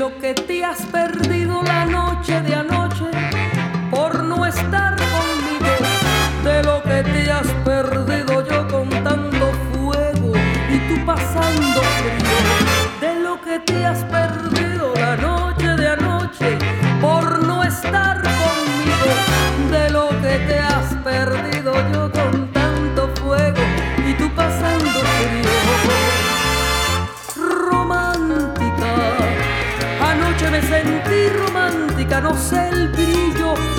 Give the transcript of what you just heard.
lo que te has perdido la noche de anoche por no estar conmigo, de lo que te has perdido yo con tanto fuego y tú pasando frío, de lo que te has perdido la noche de anoche por no estar conmigo, de lo que te has perdido yo con tanto fuego y tú pasando frío. Romántica, anoche me sentí romántica, no sé el brillo